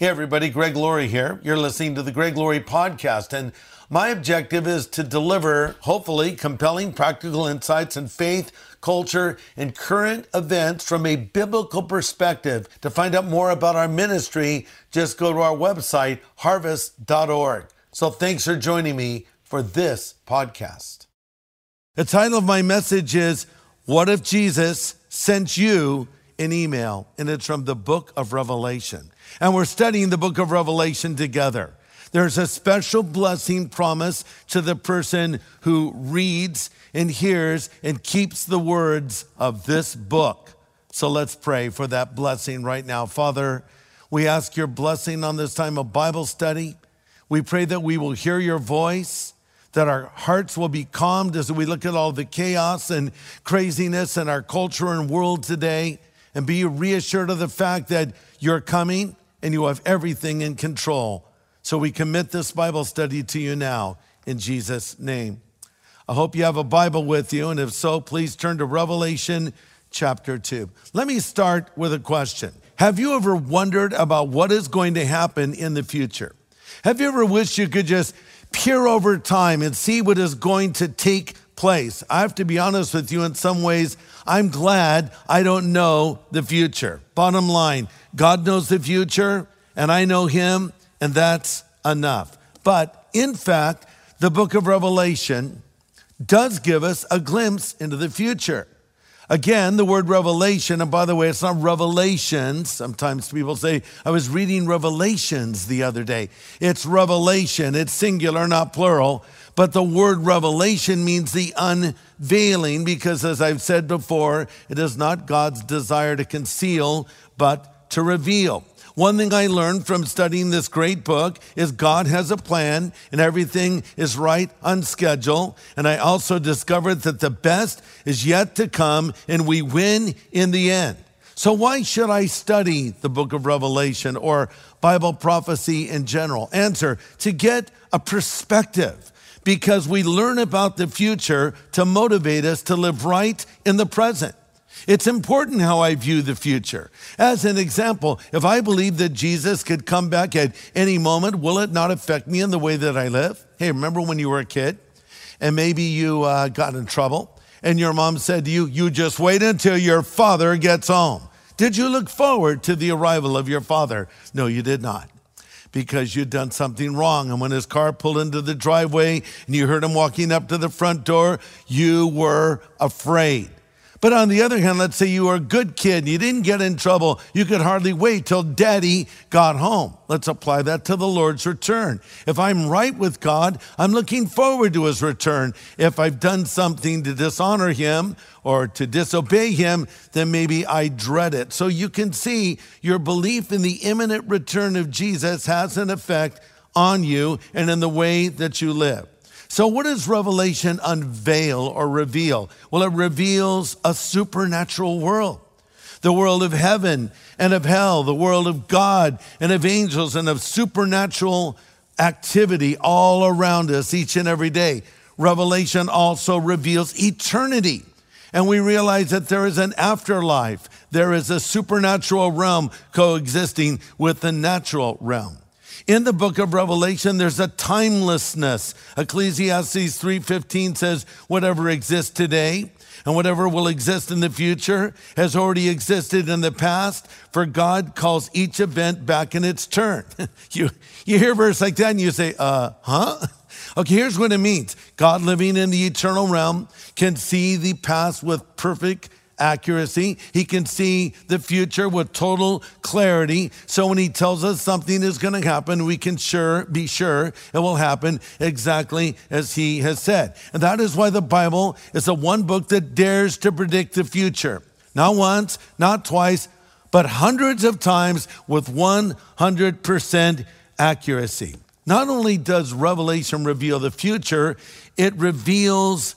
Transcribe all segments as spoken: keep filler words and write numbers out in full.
Hey everybody, Greg Laurie here. You're listening to the Greg Laurie Podcast, and my objective is to deliver, hopefully, compelling practical insights in faith, culture, and current events from a biblical perspective. To find out more about our ministry, just go to our website, harvest dot org. So thanks for joining me for this podcast. The title of my message is, What If Jesus Sent You an Email? And it's from the book of Revelation. And we're studying the book of Revelation together. There's a special blessing promised to the person who reads and hears and keeps the words of this book. So let's pray for that blessing right now. Father, we ask your blessing on this time of Bible study. We pray that we will hear your voice, that our hearts will be calmed as we look at all the chaos and craziness in our culture and world today, and be reassured of the fact that you're coming and you have everything in control. So we commit this Bible study to you now in Jesus' name. I hope you have a Bible with you, and if so, please turn to Revelation chapter two. Let me start with a question. Have you ever wondered about what is going to happen in the future? Have you ever wished you could just peer over time and see what is going to take place? I have to be honest with you, in some ways, I'm glad I don't know the future. Bottom line, God knows the future, and I know him, and that's enough. But in fact, the book of Revelation does give us a glimpse into the future. Again, the word revelation, and by the way, it's not revelations. Sometimes people say, I was reading Revelations the other day. It's revelation. It's singular, not plural. But the word revelation means the unveiling, because as I've said before, it is not God's desire to conceal, but to reveal. One thing I learned from studying this great book is God has a plan and everything is right on schedule. And I also discovered that the best is yet to come and we win in the end. So why should I study the book of Revelation or Bible prophecy in general? Answer, to get a perspective, because we learn about the future to motivate us to live right in the present. It's important how I view the future. As an example, if I believe that Jesus could come back at any moment, will it not affect me in the way that I live? Hey, remember when you were a kid and maybe you uh, got in trouble and your mom said to you, you just wait until your father gets home. Did you look forward to the arrival of your father? No, you did not, because you'd done something wrong. And when his car pulled into the driveway and you heard him walking up to the front door, you were afraid. But on the other hand, let's say you were a good kid and you didn't get in trouble. You could hardly wait till daddy got home. Let's apply that to the Lord's return. If I'm right with God, I'm looking forward to his return. If I've done something to dishonor him or to disobey him, then maybe I dread it. So you can see your belief in the imminent return of Jesus has an effect on you and in the way that you live. So what does Revelation unveil or reveal? Well, it reveals a supernatural world, the world of heaven and of hell, the world of God and of angels and of supernatural activity all around us each and every day. Revelation also reveals eternity. And we realize that there is an afterlife. There is a supernatural realm coexisting with the natural realm. In the book of Revelation, there's a timelessness. Ecclesiastes three fifteen says, whatever exists today and whatever will exist in the future has already existed in the past, for God calls each event back in its turn. you, you hear a verse like that and you say, uh, huh? Okay, here's what it means. God, living in the eternal realm, can see the past with perfect accuracy. He can see the future with total clarity. So when he tells us something is going to happen, we can sure be sure it will happen exactly as he has said. And that is why the Bible is the one book that dares to predict the future. Not once, not twice, but hundreds of times with one hundred percent accuracy. Not only does Revelation reveal the future, it reveals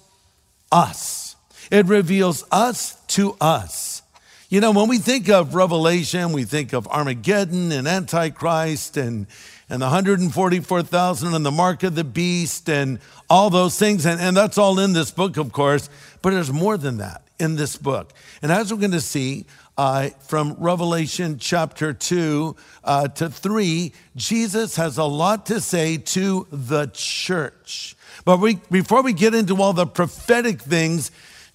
us. It reveals us to us. You know, when we think of Revelation, we think of Armageddon and Antichrist and, and the one hundred forty-four thousand and the mark of the beast and all those things. And, and that's all in this book, of course. But there's more than that in this book. And as we're going to see, uh, from Revelation chapter two uh, to three, Jesus has a lot to say to the church. But we, before we get into all the prophetic things,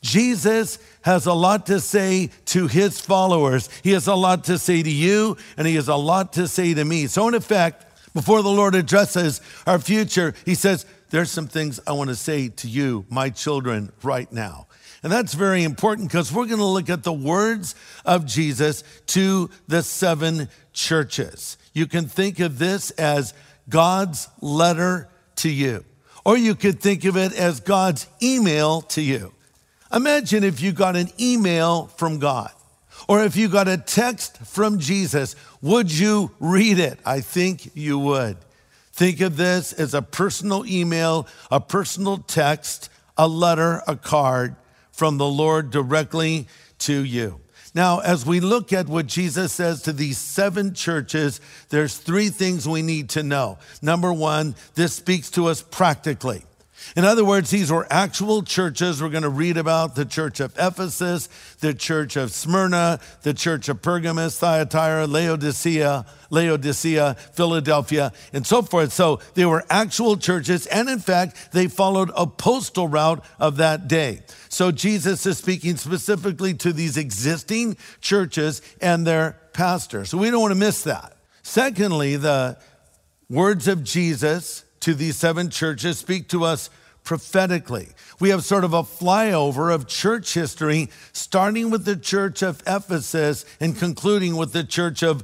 Jesus has a lot to say to his followers. He has a lot to say to you, and he has a lot to say to me. So in effect, before the Lord addresses our future, he says, there's some things I want to say to you, my children, right now. And that's very important because we're going to look at the words of Jesus to the seven churches. You can think of this as God's letter to you, or you could think of it as God's email to you. Imagine if you got an email from God, or if you got a text from Jesus, would you read it? I think you would. Think of this as a personal email, a personal text, a letter, a card from the Lord directly to you. Now, as we look at what Jesus says to these seven churches, there's three things we need to know. Number one, this speaks to us practically. In other words, these were actual churches. We're going to read about the church of Ephesus, the church of Smyrna, the church of Pergamos, Thyatira, Laodicea, Laodicea, Philadelphia, and so forth. So they were actual churches, and in fact, they followed a postal route of that day. So Jesus is speaking specifically to these existing churches and their pastors. So we don't want to miss that. Secondly, the words of Jesus to these seven churches speak to us prophetically. We have sort of a flyover of church history, starting with the church of Ephesus and concluding with the church of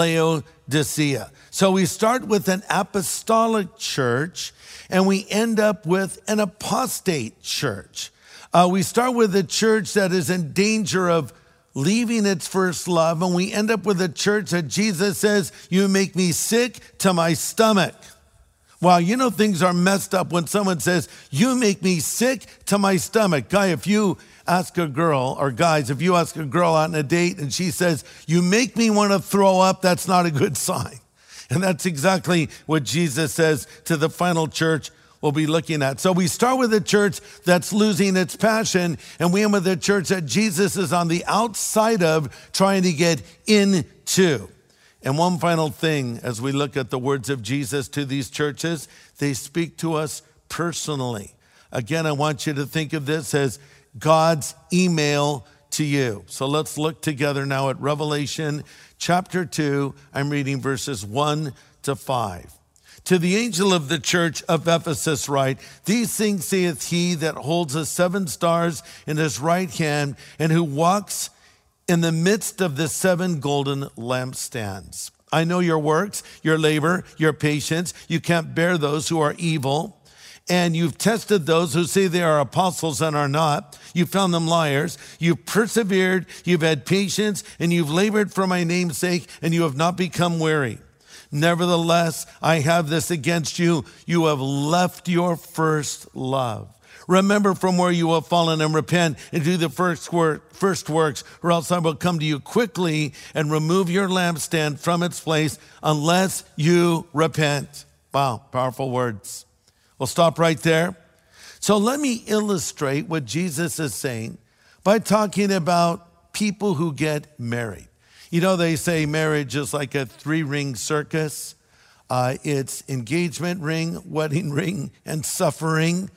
Laodicea. So we start with an apostolic church and we end up with an apostate church. Uh, we start with a church that is in danger of leaving its first love, and we end up with a church that Jesus says, you make me sick to my stomach. Wow, you know things are messed up when someone says, you make me sick to my stomach. Guy, if you ask a girl, or guys, if you ask a girl out on a date and she says, you make me want to throw up, that's not a good sign. And that's exactly what Jesus says to the final church we'll be looking at. So we start with a church that's losing its passion, and we end with a church that Jesus is on the outside of trying to get into. And one final thing, as we look at the words of Jesus to these churches, they speak to us personally. Again, I want you to think of this as God's email to you. So let's look together now at Revelation chapter two. I'm reading verses one to five. To the angel of the church of Ephesus write, these things saith he that holds the seven stars in his right hand, and who walks in the midst of the seven golden lampstands. I know your works, your labor, your patience. You can't bear those who are evil. And you've tested those who say they are apostles and are not. You found them liars. You've persevered, you've had patience, and you've labored for my name's sake, and you have not become weary. Nevertheless, I have this against you. You have left your first love. Remember from where you have fallen and repent and do the first work, first works, or else I will come to you quickly and remove your lampstand from its place unless you repent. Wow, powerful words. We'll stop right there. So let me illustrate what Jesus is saying by talking about people who get married. You know, they say marriage is like a three-ring circus. Uh, it's engagement ring, wedding ring, and suffering.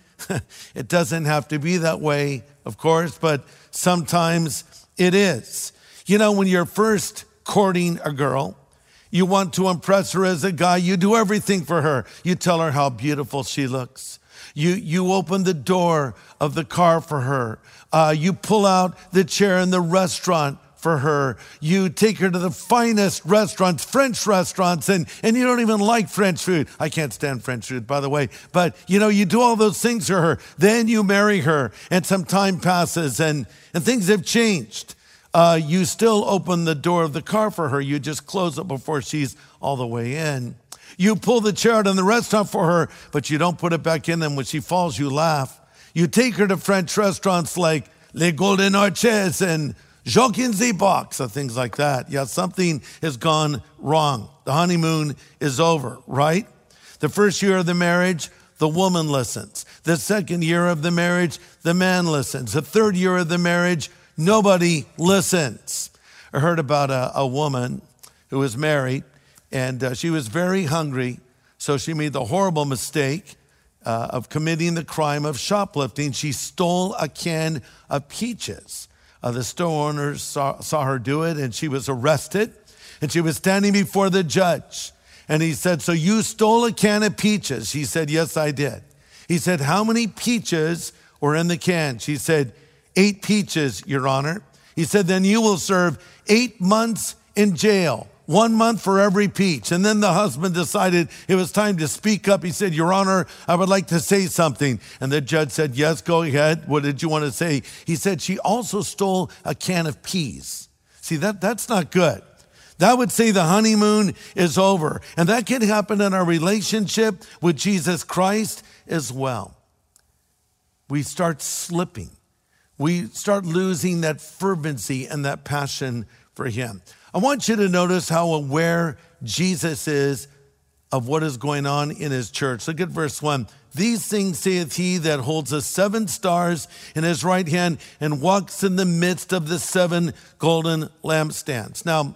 It doesn't have to be that way, of course, but sometimes it is. You know, when you're first courting a girl, you want to impress her as a guy. You do everything for her. You tell her how beautiful she looks. You, you open the door of the car for her. Uh, you pull out the chair in the restaurant for her. You take her to the finest restaurants, French restaurants, and, and you don't even like French food. I can't stand French food, by the way. But, you know, you do all those things for her. Then you marry her, and some time passes, and, and things have changed. Uh, you still open the door of the car for her. You just close it before she's all the way in. You pull the chair out in the restaurant for her, but you don't put it back in, and when she falls, you laugh. You take her to French restaurants like Les Golden Arches and Jacques in the Box, or things like that. Yeah, something has gone wrong. The honeymoon is over, right? The first year of the marriage, the woman listens. The second year of the marriage, the man listens. The third year of the marriage, nobody listens. I heard about a, a woman who was married, and uh, she was very hungry, so she made the horrible mistake uh, of committing the crime of shoplifting. She stole a can of peaches. Uh, the store owners saw, saw her do it, and she was arrested, and she was standing before the judge. And he said, "So you stole a can of peaches?" She said, "Yes, I did." He said, "How many peaches were in the can?" She said, "Eight peaches, Your Honor." He said, "Then you will serve eight months in jail, one month for every peach." And then the husband decided it was time to speak up. He said, "Your Honor, I would like to say something." And the judge said, "Yes, go ahead. What did you want to say?" He said, "She also stole a can of peas." See, that, that's not good. That would say the honeymoon is over. And that can happen in our relationship with Jesus Christ as well. We start slipping. We start losing that fervency and that passion for him. I want you to notice how aware Jesus is of what is going on in his church. Look at verse one. "These things saith he that holds the seven stars in his right hand and walks in the midst of the seven golden lampstands." Now,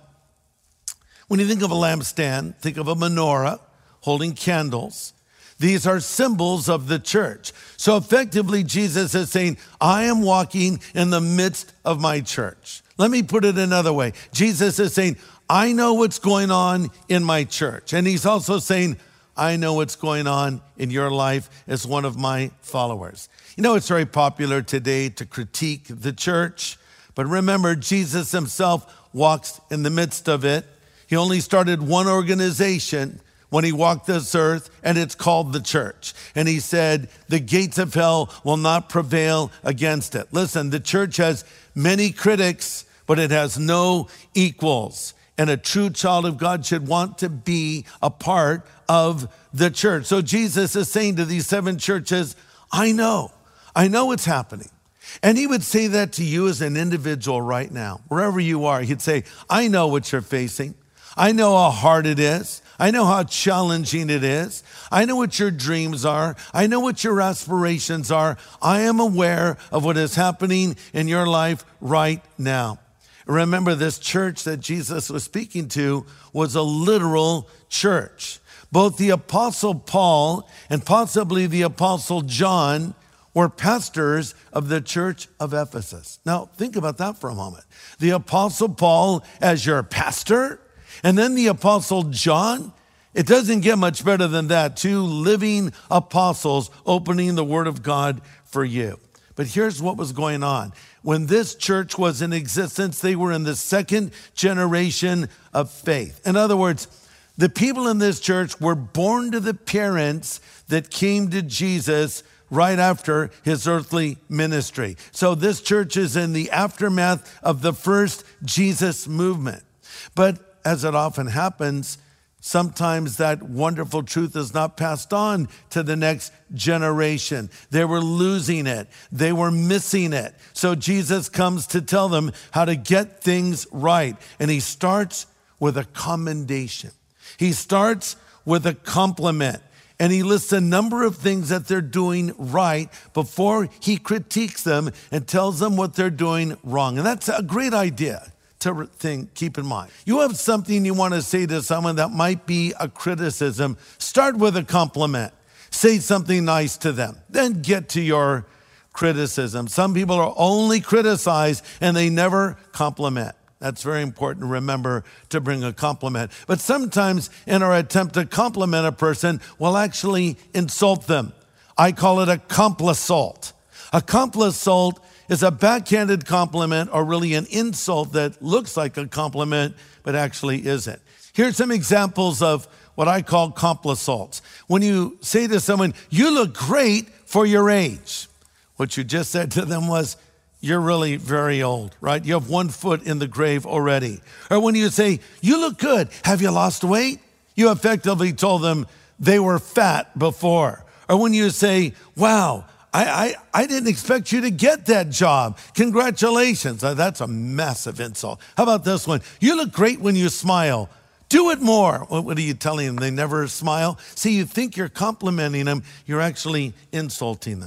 when you think of a lampstand, think of a menorah holding candles. These are symbols of the church. So effectively, Jesus is saying, I am walking in the midst of my church. Let me put it another way. Jesus is saying, I know what's going on in my church. And he's also saying, I know what's going on in your life as one of my followers. You know, it's very popular today to critique the church. But remember, Jesus himself walks in the midst of it. He only started one organization when he walked this earth, and it's called the church. And he said, the gates of hell will not prevail against it. Listen, the church has many critics, but it has no equals. And a true child of God should want to be a part of the church. So Jesus is saying to these seven churches, I know, I know what's happening. And he would say that to you as an individual right now, wherever you are. He'd say, I know what you're facing. I know how hard it is. I know how challenging it is. I know what your dreams are. I know what your aspirations are. I am aware of what is happening in your life right now. Remember, this church that Jesus was speaking to was a literal church. Both the Apostle Paul and possibly the Apostle John were pastors of the church of Ephesus. Now, think about that for a moment. The Apostle Paul as your pastor, and then the Apostle John. It doesn't get much better than that. Two living apostles opening the Word of God for you. But here's what was going on. When this church was in existence, they were in the second generation of faith. In other words, the people in this church were born to the parents that came to Jesus right after his earthly ministry. So this church is in the aftermath of the first Jesus movement. But as it often happens, sometimes that wonderful truth is not passed on to the next generation. They were losing it. They were missing it. So Jesus comes to tell them how to get things right. And he starts with a commendation. He starts with a compliment. And he lists a number of things that they're doing right before he critiques them and tells them what they're doing wrong. And that's a great idea to think, keep in mind. You have something you want to say to someone that might be a criticism. Start with a compliment. Say something nice to them. Then get to your criticism. Some people are only criticized and they never compliment. That's very important to remember to bring a compliment. But sometimes in our attempt to compliment a person, we'll actually insult them. I call it a complisult. A complisult is a backhanded compliment or really an insult that looks like a compliment but actually isn't. Here's some examples of what I call complissalts. When you say to someone, you look great for your age, what you just said to them was, you're really very old, right? You have one foot in the grave already. Or when you say, you look good, have you lost weight? You effectively told them they were fat before. Or when you say, wow, I, I, I didn't expect you to get that job. Congratulations. That's a massive insult. How about this one? You look great when you smile. Do it more. What are you telling them? They never smile? See, you think you're complimenting them. You're actually insulting them.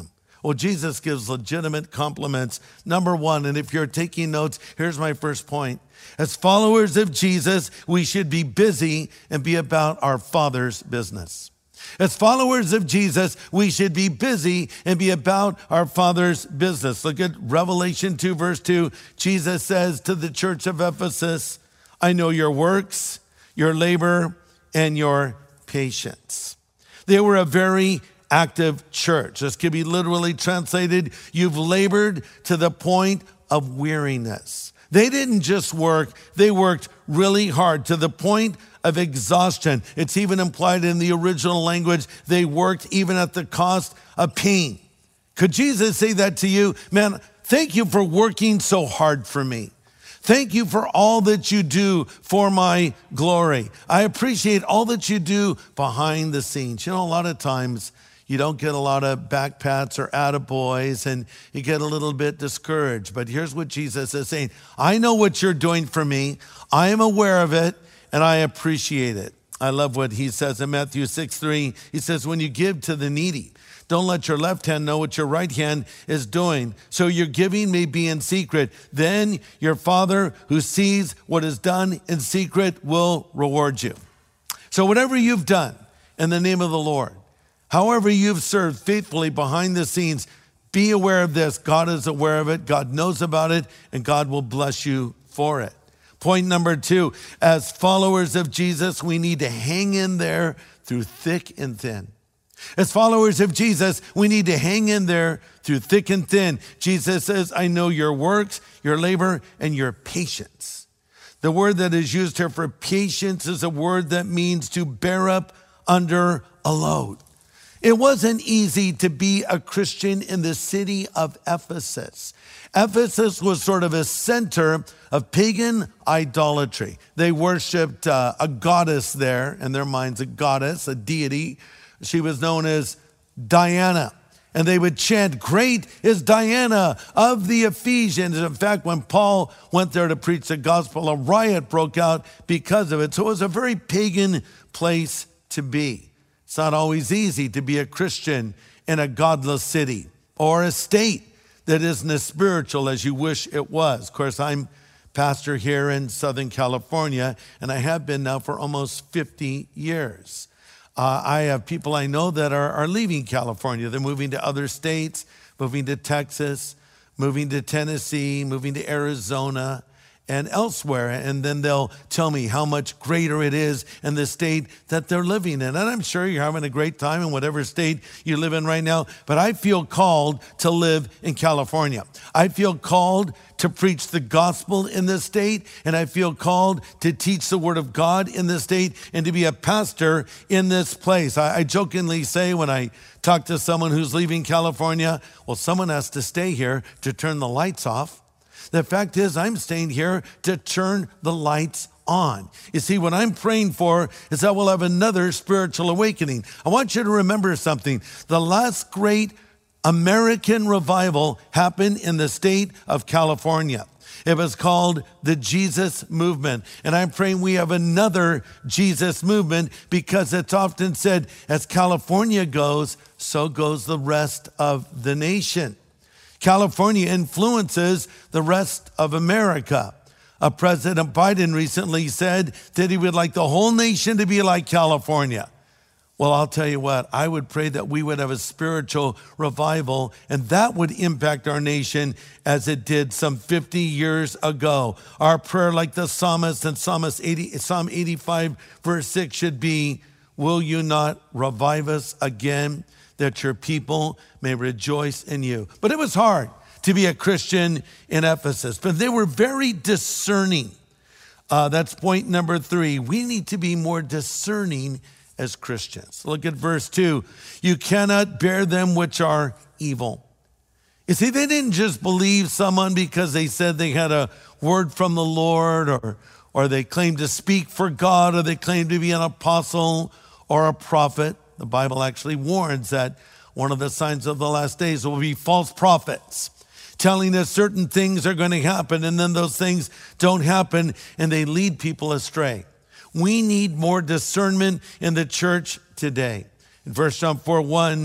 Well, Jesus gives legitimate compliments. Number one, and if you're taking notes, here's my first point. As followers of Jesus, we should be busy and be about our Father's business. As followers of Jesus, we should be busy and be about our Father's business. Look at Revelation two, verse two. Jesus says to the church of Ephesus, I know your works, your labor, and your patience. They were a very active church. This could be literally translated, you've labored to the point of weariness. They didn't just work, they worked really hard to the point of exhaustion. It's even implied in the original language, they worked even at the cost of pain. Could Jesus say that to you? Man, thank you for working so hard for me. Thank you for all that you do for my glory. I appreciate all that you do behind the scenes. You know, a lot of times you don't get a lot of back pats or attaboys and you get a little bit discouraged. But here's what Jesus is saying. I know what you're doing for me. I am aware of it and I appreciate it. I love what he says in Matthew six three. He says, when you give to the needy, don't let your left hand know what your right hand is doing. So your giving may be in secret. Then your Father who sees what is done in secret will reward you. So whatever you've done in the name of the Lord, however you've served faithfully behind the scenes, be aware of this. God is aware of it. God knows about it, and God will bless you for it. Point number two, as followers of Jesus, we need to hang in there through thick and thin. As followers of Jesus, we need to hang in there through thick and thin. Jesus says, I know your works, your labor, and your patience. The word that is used here for patience is a word that means to bear up under a load. It wasn't easy to be a Christian in the city of Ephesus. Ephesus was sort of a center of pagan idolatry. They worshiped uh, a goddess there, in their minds, a goddess, a deity. She was known as Diana. And they would chant, great is Diana of the Ephesians. In fact, when Paul went there to preach the gospel, a riot broke out because of it. So it was a very pagan place to be. It's not always easy to be a Christian in a godless city or a state that isn't as spiritual as you wish it was. Of course, I'm pastor here in Southern California, and I have been now for almost fifty years. Uh, I have people I know that are, are leaving California. They're moving to other states, moving to Texas, moving to Tennessee, moving to Arizona, and elsewhere. And then they'll tell me how much greater it is in the state that they're living in. And I'm sure you're having a great time in whatever state you live in right now. But I feel called to live in California. I feel called to preach the gospel in this state. And I feel called to teach the word of God in this state and to be a pastor in this place. I, I jokingly say when I talk to someone who's leaving California, well, someone has to stay here to turn the lights off. The fact is, I'm staying here to turn the lights on. You see, what I'm praying for is that we'll have another spiritual awakening. I want you to remember something. The last great American revival happened in the state of California. It was called the Jesus Movement. And I'm praying we have another Jesus movement because it's often said, as California goes, so goes the rest of the nation. California influences the rest of America. Uh, President Biden recently said that he would like the whole nation to be like California. Well, I'll tell you what, I would pray that we would have a spiritual revival, and that would impact our nation as it did some fifty years ago. Our prayer, like the psalmist in Psalmist eighty, Psalm eighty-five, verse six, should be, will you not revive us again, that your people may rejoice in you. But it was hard to be a Christian in Ephesus, but they were very discerning. Uh, that's point number three. We need to be more discerning as Christians. Look at verse two. You cannot bear them which are evil. You see, they didn't just believe someone because they said they had a word from the Lord, or, or they claimed to speak for God, or they claimed to be an apostle or a prophet. The Bible actually warns that one of the signs of the last days will be false prophets telling us certain things are going to happen, and then those things don't happen, and they lead people astray. We need more discernment in the church today. In First John four one,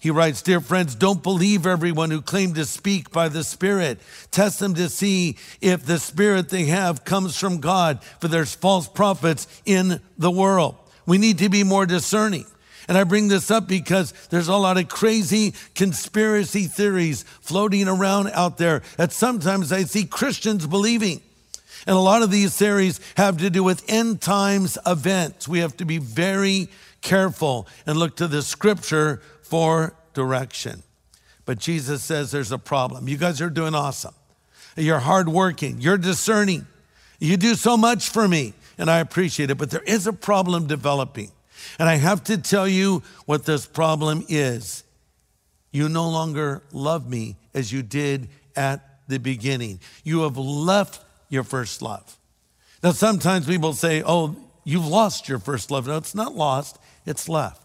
He writes, dear friends, don't believe everyone who claims to speak by the Spirit. Test them to see if the Spirit they have comes from God, for there's false prophets in the world. We need to be more discerning. And I bring this up because there's a lot of crazy conspiracy theories floating around out there that sometimes I see Christians believing. And a lot of these theories have to do with end times events. We have to be very careful and look to the scripture for direction. But Jesus says there's a problem. You guys are doing awesome. You're hardworking. You're discerning. You do so much for me, and I appreciate it. But there is a problem developing. And I have to tell you what this problem is. You no longer love me as you did at the beginning. You have left your first love. Now, sometimes people say, oh, you've lost your first love. No, it's not lost. It's left.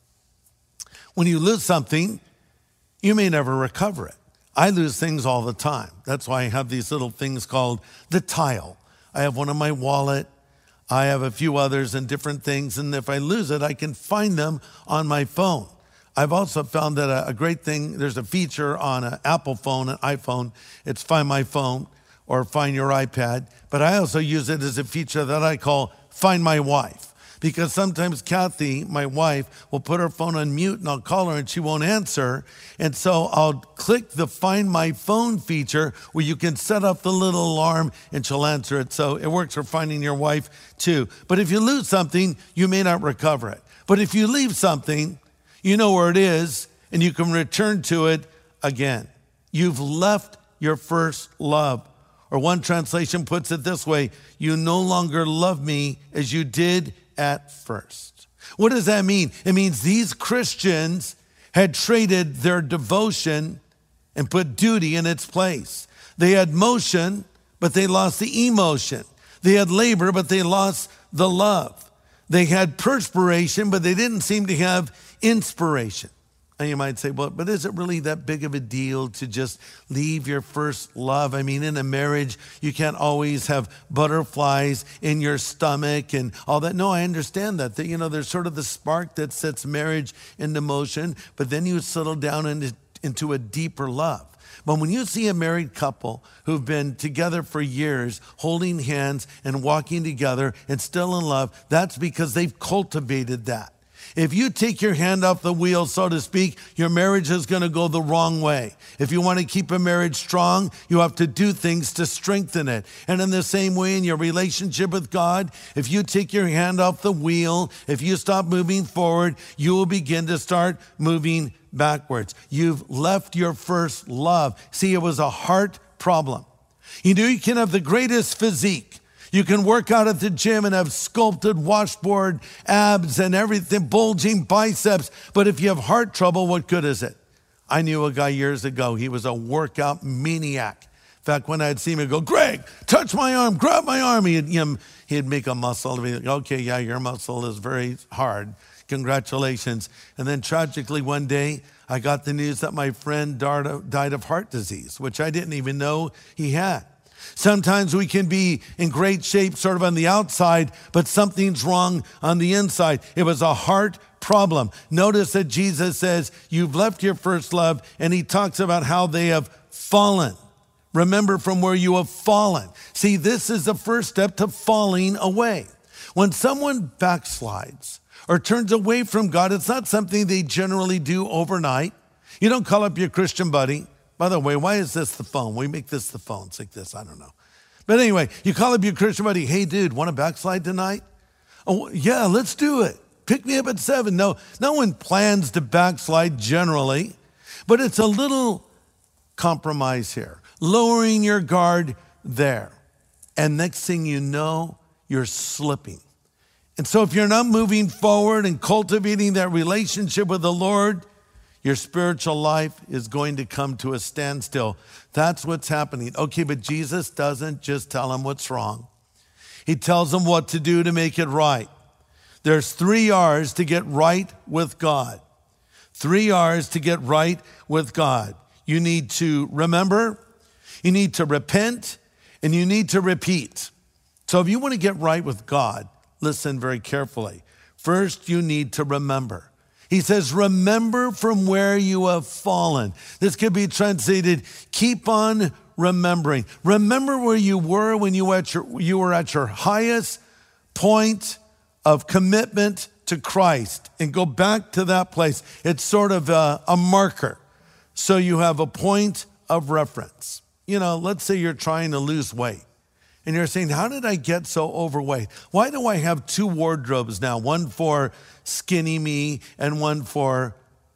When you lose something, you may never recover it. I lose things all the time. That's why I have these little things called the tile. I have one in my wallet. I have a few others and different things. And if I lose it, I can find them on my phone. I've also found that a, a great thing, there's a feature on an Apple phone, an iPhone. It's Find My Phone or Find Your iPad. But I also use it as a feature that I call Find My Wife. Because sometimes Kathy, my wife, will put her phone on mute and I'll call her and she won't answer. And so I'll click the Find My Phone feature where you can set up the little alarm and she'll answer it. So it works for finding your wife too. But if you lose something, you may not recover it. But if you leave something, you know where it is and you can return to it again. You've left your first love. Or one translation puts it this way, you no longer love me as you did at first. What does that mean? It means these Christians had traded their devotion and put duty in its place. They had motion, but they lost the emotion. They had labor, but they lost the love. They had perspiration, but they didn't seem to have inspiration. And you might say, well, but is it really that big of a deal to just leave your first love? I mean, in a marriage, you can't always have butterflies in your stomach and all that. No, I understand that. That, you know, there's sort of the spark that sets marriage into motion, but then you settle down into, into a deeper love. But when you see a married couple who've been together for years, holding hands and walking together and still in love, that's because they've cultivated that. If you take your hand off the wheel, so to speak, your marriage is going to go the wrong way. If you want to keep a marriage strong, you have to do things to strengthen it. And in the same way, in your relationship with God, if you take your hand off the wheel, if you stop moving forward, you will begin to start moving backwards. You've left your first love. See, it was a heart problem. You know, you can have the greatest physique. You can work out at the gym and have sculpted washboard abs and everything, bulging biceps. But if you have heart trouble, what good is it? I knew a guy years ago. He was a workout maniac. In fact, when I'd see him, he'd go, Greg, touch my arm, grab my arm. He'd, you know, he'd make a muscle. And be like, okay, yeah, your muscle is very hard. Congratulations. And then tragically one day, I got the news that my friend died of heart disease, which I didn't even know he had. Sometimes we can be in great shape sort of on the outside, but something's wrong on the inside. It was a heart problem. Notice that Jesus says, you've left your first love, and he talks about how they have fallen. Remember from where you have fallen. See, this is the first step to falling away. When someone backslides or turns away from God, it's not something they generally do overnight. You don't call up your Christian buddy. By the way, why is this the phone? We make this the phone. It's like this. I don't know. But anyway, you call up your Christian buddy. Hey, dude, want to backslide tonight? Oh, yeah, let's do it. Pick me up at seven. No, no one plans to backslide generally, but it's a little compromise here. Lowering your guard there. And next thing you know, you're slipping. And so if you're not moving forward and cultivating that relationship with the Lord, your spiritual life is going to come to a standstill. That's what's happening. Okay, but Jesus doesn't just tell them what's wrong. He tells them what to do to make it right. There's three R's to get right with God. Three R's to get right with God. You need to remember, you need to repent, and you need to repeat. So if you want to get right with God, listen very carefully. First, you need to remember. He says, remember from where you have fallen. This could be translated, keep on remembering. Remember where you were when you were at your, you were at your highest point of commitment to Christ, and go back to that place. It's sort of a, a marker. So you have a point of reference. You know, let's say you're trying to lose weight and you're saying, how did I get so overweight? Why do I have two wardrobes now? One for skinny me and one for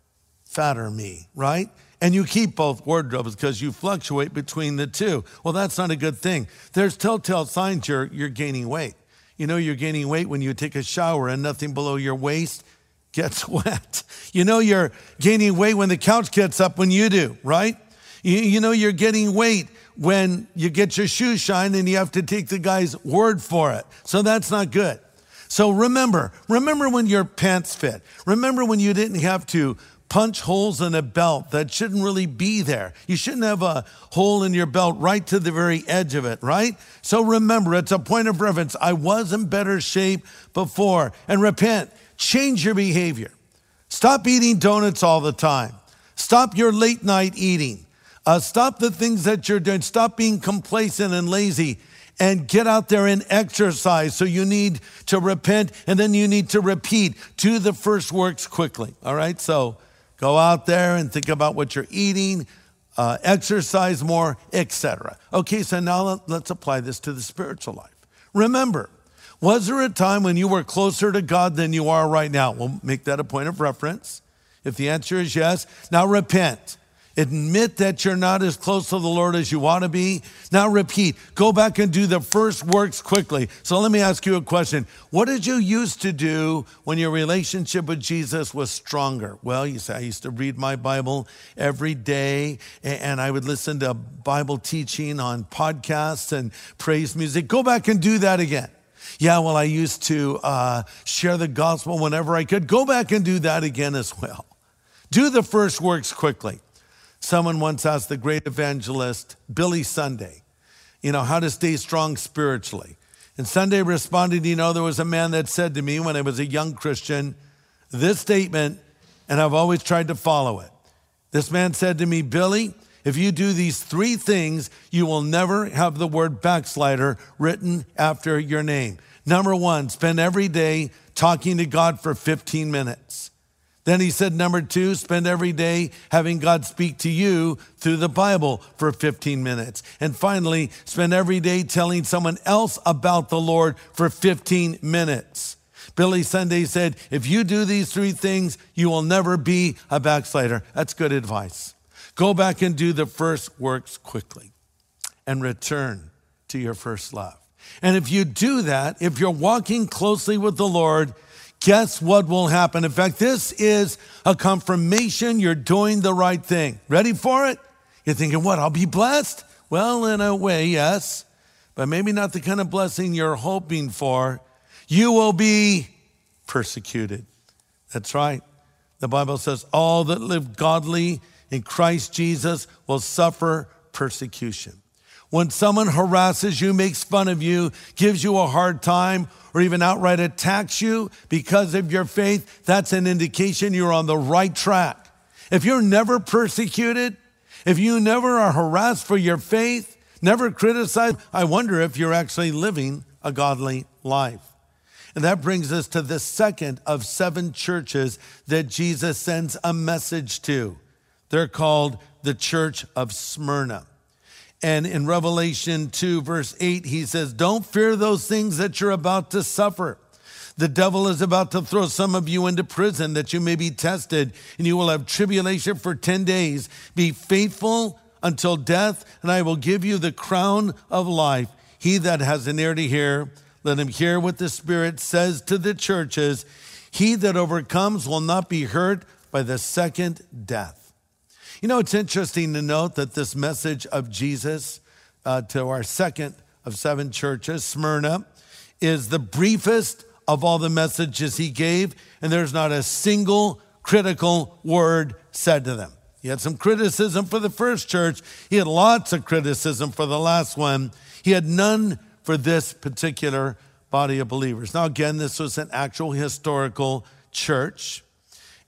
fatter me, right? And you keep both wardrobes because you fluctuate between the two. Well, that's not a good thing. There's telltale signs you're, you're gaining weight. You know you're gaining weight when you take a shower and nothing below your waist gets wet. You know you're gaining weight when the couch gets up when you do, right? You, you know you're getting weight when you get your shoes shined and you have to take the guy's word for it. So that's not good. So remember, remember when your pants fit. Remember when you didn't have to punch holes in a belt that shouldn't really be there. You shouldn't have a hole in your belt right to the very edge of it, right? So remember, it's a point of reference. I was in better shape before. And repent. Change your behavior. Stop eating donuts all the time. Stop your late night eating. Uh, stop the things that you're doing. Stop being complacent and lazy. And get out there and exercise. So you need to repent, and then you need to repeat. Do the first works quickly, all right? So go out there and think about what you're eating, uh, exercise more, et cetera. Okay, so now let's apply this to the spiritual life. Remember, was there a time when you were closer to God than you are right now? We'll make that a point of reference. If the answer is yes, now repent. Admit that you're not as close to the Lord as you ought to be. Now repeat. Go back and do the first works quickly. So let me ask you a question. What did you used to do when your relationship with Jesus was stronger? Well, you say, I used to read my Bible every day, and I would listen to Bible teaching on podcasts and praise music. Go back and do that again. Yeah, well, I used to uh, share the gospel whenever I could. Go back and do that again as well. Do the first works quickly. Someone once asked the great evangelist, Billy Sunday, you know, how to stay strong spiritually. And Sunday responded, you know, there was a man that said to me when I was a young Christian, this statement, and I've always tried to follow it. This man said to me, Billy, if you do these three things, you will never have the word backslider written after your name. Number one, spend every day talking to God for fifteen minutes. Then he said, number two, spend every day having God speak to you through the Bible for fifteen minutes. And finally, spend every day telling someone else about the Lord for fifteen minutes. Billy Sunday said, if you do these three things, you will never be a backslider. That's good advice. Go back and do the first works quickly and return to your first love. And if you do that, if you're walking closely with the Lord, guess what will happen? In fact, this is a confirmation you're doing the right thing. Ready for it? You're thinking, what, I'll be blessed? Well, in a way, yes, but maybe not the kind of blessing you're hoping for. You will be persecuted. That's right. The Bible says all that live godly in Christ Jesus will suffer persecution. When someone harasses you, makes fun of you, gives you a hard time, or even outright attacks you because of your faith, that's an indication you're on the right track. If you're never persecuted, if you never are harassed for your faith, never criticized, I wonder if you're actually living a godly life. And that brings us to the second of seven churches that Jesus sends a message to. They're called the Church of Smyrna. And in Revelation two, verse eight, he says, don't fear those things that you're about to suffer. The devil is about to throw some of you into prison that you may be tested, and you will have tribulation for ten days. Be faithful until death, and I will give you the crown of life. He that has an ear to hear, let him hear what the Spirit says to the churches. He that overcomes will not be hurt by the second death. You know, it's interesting to note that this message of Jesus uh, to our second of seven churches, Smyrna, is the briefest of all the messages he gave, and there's not a single critical word said to them. He had some criticism for the first church. He had lots of criticism for the last one. He had none for this particular body of believers. Now, again, this was an actual historical church.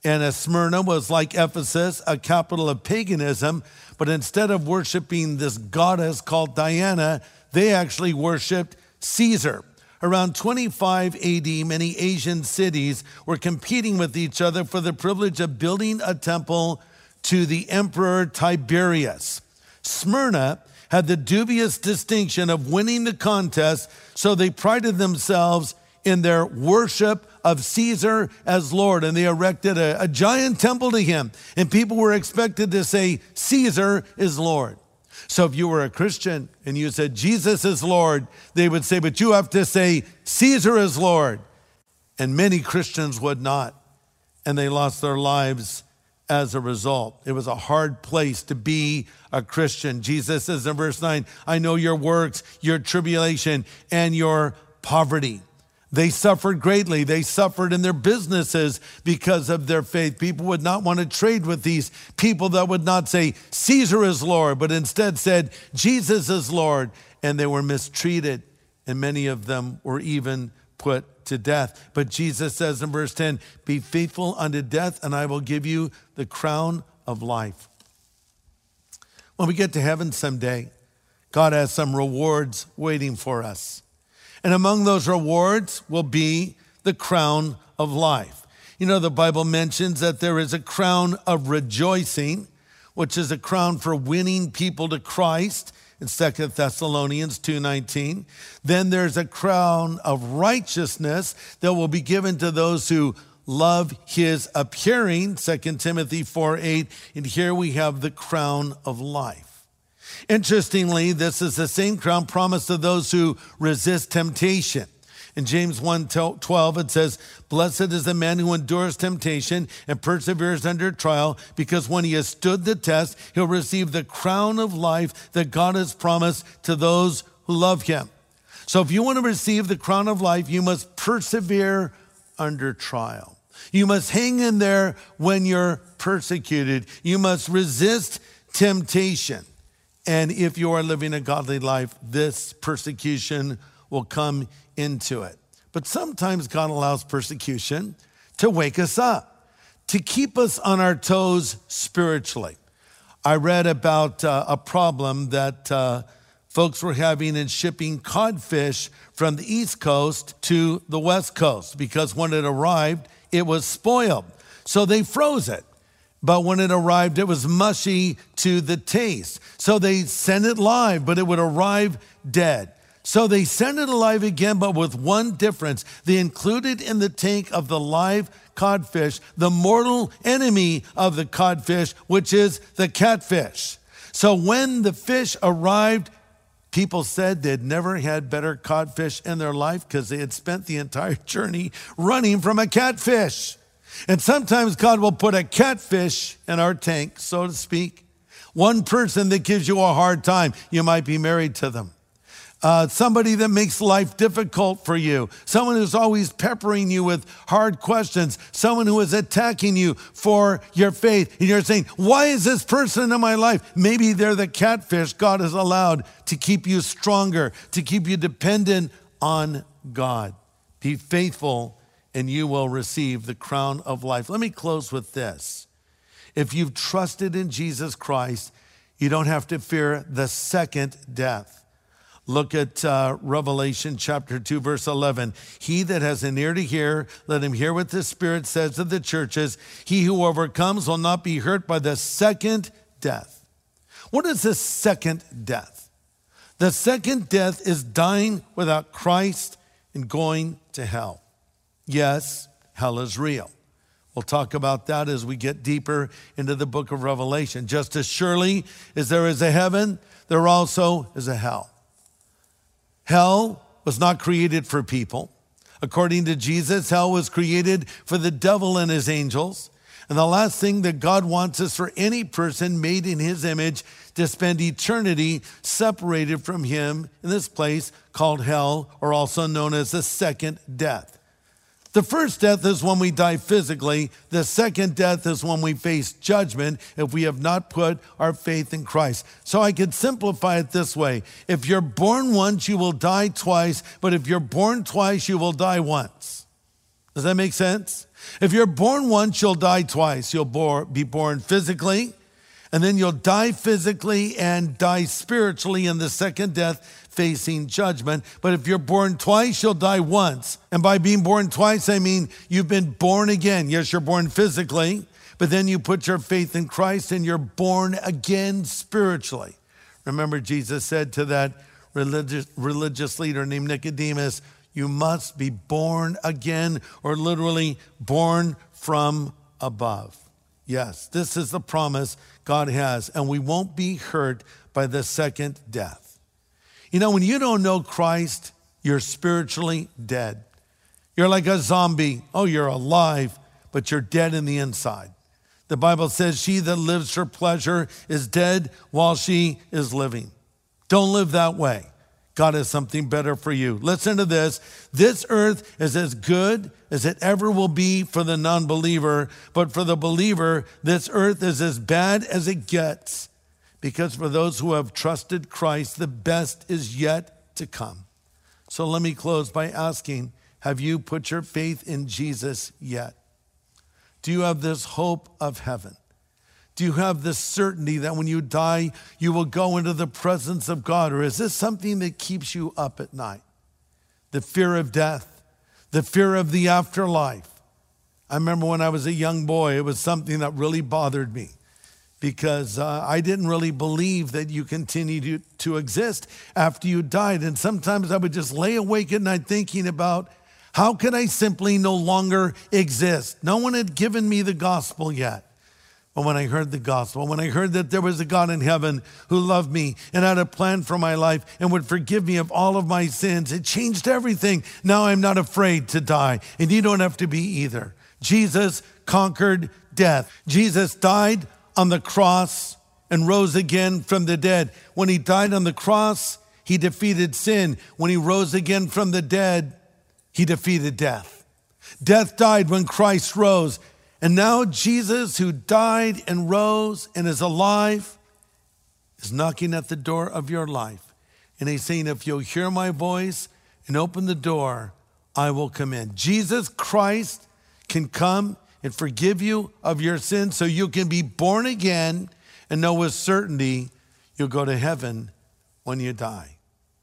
And Smyrna was like Ephesus, a capital of paganism, but instead of worshiping this goddess called Diana, they actually worshiped Caesar. Around twenty-five A D, many Asian cities were competing with each other for the privilege of building a temple to the Emperor Tiberius. Smyrna had the dubious distinction of winning the contest, so they prided themselves in their worship of Caesar as Lord, and they erected a, a giant temple to him, and people were expected to say, Caesar is Lord. So if you were a Christian and you said, Jesus is Lord, they would say, but you have to say, Caesar is Lord. And many Christians would not, and they lost their lives as a result. It was a hard place to be a Christian. Jesus says in verse nine, I know your works, your tribulation, and your poverty. They suffered greatly. They suffered in their businesses because of their faith. People would not want to trade with these people that would not say, Caesar is Lord, but instead said, Jesus is Lord. And they were mistreated, and many of them were even put to death. But Jesus says in verse ten, be faithful unto death, and I will give you the crown of life. When we get to heaven someday, God has some rewards waiting for us. And among those rewards will be the crown of life. You know, the Bible mentions that there is a crown of rejoicing, which is a crown for winning people to Christ in Second Thessalonians two nineteen. Then there's a crown of righteousness that will be given to those who love his appearing, Second Timothy four eight. And here we have the crown of life. Interestingly, this is the same crown promised to those who resist temptation. In James one twelve, it says, blessed is the man who endures temptation and perseveres under trial, because when he has stood the test, he'll receive the crown of life that God has promised to those who love him. So if you want to receive the crown of life, you must persevere under trial. You must hang in there when you're persecuted. You must resist temptation. And if you are living a godly life, this persecution will come into it. But sometimes God allows persecution to wake us up, to keep us on our toes spiritually. I read about uh, a problem that uh, folks were having in shipping codfish from the East Coast to the West Coast, because when it arrived, it was spoiled. So they froze it. But when it arrived, it was mushy to the taste. So they sent it live, but it would arrive dead. So they sent it alive again, but with one difference. They included in the tank of the live codfish the mortal enemy of the codfish, which is the catfish. So when the fish arrived, people said they'd never had better codfish in their life because they had spent the entire journey running from a catfish. And sometimes God will put a catfish in our tank, so to speak. One person that gives you a hard time, you might be married to them. Uh, somebody that makes life difficult for you. Someone who's always peppering you with hard questions. Someone who is attacking you for your faith. And you're saying, why is this person in my life? Maybe they're the catfish God has allowed to keep you stronger, to keep you dependent on God. Be faithful and you will receive the crown of life. Let me close with this. If you've trusted in Jesus Christ, you don't have to fear the second death. Look at uh, Revelation chapter two, verse eleven. He that has an ear to hear, let him hear what the Spirit says to the churches. He who overcomes will not be hurt by the second death. What is the second death? The second death is dying without Christ and going to hell. Yes, hell is real. We'll talk about that as we get deeper into the book of Revelation. Just as surely as there is a heaven, there also is a hell. Hell was not created for people. According to Jesus, hell was created for the devil and his angels. And the last thing that God wants is for any person made in his image to spend eternity separated from him in this place called hell, or also known as the second death. The first death is when we die physically. The second death is when we face judgment if we have not put our faith in Christ. So I could simplify it this way. If you're born once, you will die twice. But if you're born twice, you will die once. Does that make sense? If you're born once, you'll die twice. You'll bor- be born physically, and then you'll die physically and die spiritually in the second death, facing judgment. But if you're born twice, you'll die once. And by being born twice, I mean you've been born again. Yes, you're born physically, but then you put your faith in Christ and you're born again spiritually. Remember, Jesus said to that religious, religious leader named Nicodemus, you must be born again, or literally born from above. Yes, this is the promise God has, and we won't be hurt by the second death. You know, when you don't know Christ, you're spiritually dead. You're like a zombie. Oh, you're alive, but you're dead in the inside. The Bible says she that lives for pleasure is dead while she is living. Don't live that way. God has something better for you. Listen to this. This earth is as good as it ever will be for the non-believer, but for the believer, this earth is as bad as it gets, because for those who have trusted Christ, the best is yet to come. So let me close by asking, have you put your faith in Jesus yet? Do you have this hope of heaven? Do you have this certainty that when you die, you will go into the presence of God? Or is this something that keeps you up at night? The fear of death, the fear of the afterlife. I remember when I was a young boy, it was something that really bothered me because uh, I didn't really believe that you continued to, to exist after you died. And sometimes I would just lay awake at night thinking about, how could I simply no longer exist? No one had given me the gospel yet. But when I heard the gospel, when I heard that there was a God in heaven who loved me and had a plan for my life and would forgive me of all of my sins, it changed everything. Now I'm not afraid to die, and you don't have to be either. Jesus conquered death. Jesus died on the cross and rose again from the dead. When he died on the cross, he defeated sin. When he rose again from the dead, he defeated death. Death died when Christ rose. And now Jesus, who died and rose and is alive, is knocking at the door of your life. And he's saying, if you'll hear my voice and open the door, I will come in. Jesus Christ can come and forgive you of your sins so you can be born again and know with certainty you'll go to heaven when you die.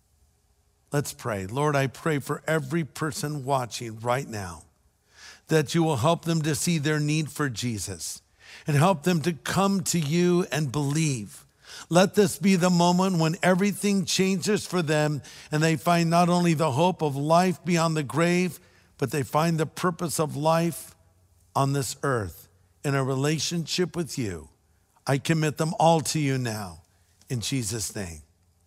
Let's pray. Lord, I pray for every person watching right now, that you will help them to see their need for Jesus and help them to come to you and believe. Let this be the moment when everything changes for them and they find not only the hope of life beyond the grave, but they find the purpose of life on this earth in a relationship with you. I commit them all to you now. In Jesus' name,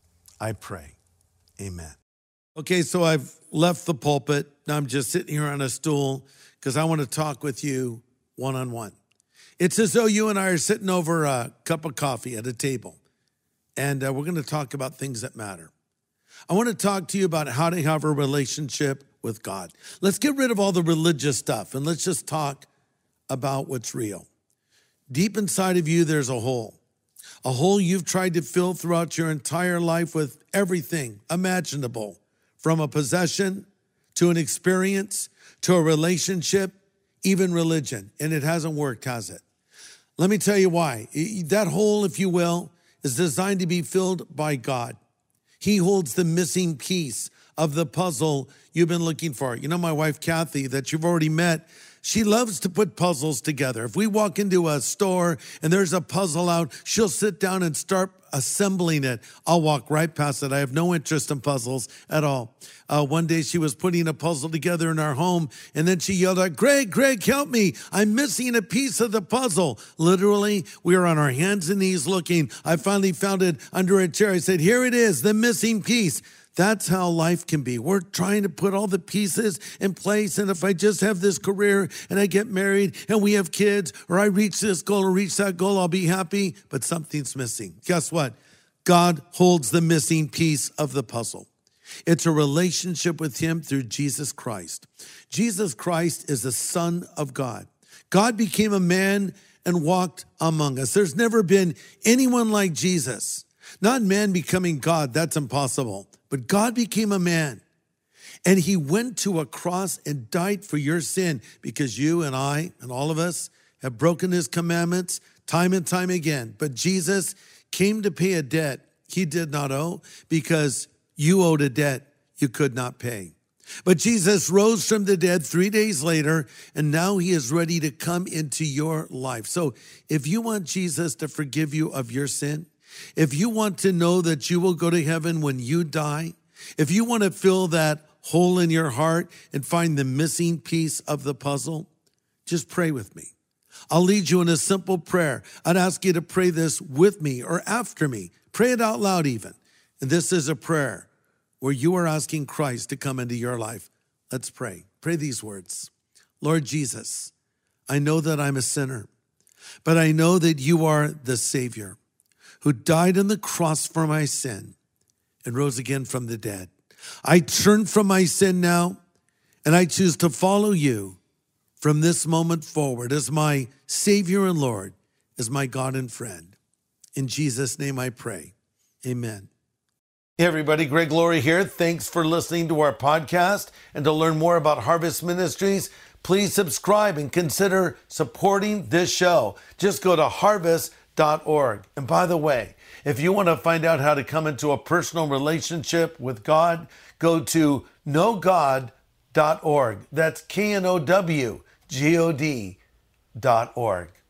I pray. Amen. Okay, so I've left the pulpit. Now I'm just sitting here on a stool because I want to talk with you one-on-one. It's as though you and I are sitting over a cup of coffee at a table, and uh, we're going to talk about things that matter. I want to talk to you about how to have a relationship with God. Let's get rid of all the religious stuff, and let's just talk about what's real. Deep inside of you, there's a hole, a hole you've tried to fill throughout your entire life with everything imaginable, from a possession to an experience, to a relationship, even religion. And it hasn't worked, has it? Let me tell you why. That hole, if you will, is designed to be filled by God. He holds the missing piece of the puzzle you've been looking for. You know, my wife, Kathy, that you've already met, she loves to put puzzles together. If we walk into a store and there's a puzzle out, she'll sit down and start assembling it. I'll walk right past it. I have no interest in puzzles at all. Uh, one day she was putting a puzzle together in our home, and then she yelled out, Greg, Greg, help me. I'm missing a piece of the puzzle. Literally, we were on our hands and knees looking. I finally found it under a chair. I said, here it is, the missing piece. That's how life can be. We're trying to put all the pieces in place. And if I just have this career and I get married and we have kids, or I reach this goal or reach that goal, I'll be happy. But something's missing. Guess what? God holds the missing piece of the puzzle. It's a relationship with him through Jesus Christ. Jesus Christ is the Son of God. God became a man and walked among us. There's never been anyone like Jesus. Not man becoming God, that's impossible. But God became a man, And he went to a cross and died for your sin because you and I and all of us have broken his commandments time and time again. But Jesus came to pay a debt he did not owe because you owed a debt you could not pay. But Jesus rose from the dead three days later, and now he is ready to come into your life. So if you want Jesus to forgive you of your sin, if you want to know that you will go to heaven when you die, if you want to fill that hole in your heart and find the missing piece of the puzzle, just pray with me. I'll lead you in a simple prayer. I'd ask you to pray this with me or after me. Pray it out loud even. And this is a prayer where you are asking Christ to come into your life. Let's pray. Pray these words. Lord Jesus, I know that I'm a sinner, but I know that you are the Savior who died on the cross for my sin and rose again from the dead. I turn from my sin now, and I choose to follow you from this moment forward as my Savior and Lord, as my God and friend. In Jesus' name I pray. Amen. Hey everybody, Greg Laurie here. Thanks for listening to our podcast. And to learn more about Harvest Ministries, please subscribe and consider supporting this show. Just go to harvest dot org. And by the way, if you want to find out how to come into a personal relationship with God, go to know god dot org. That's K N O W G O D dot org.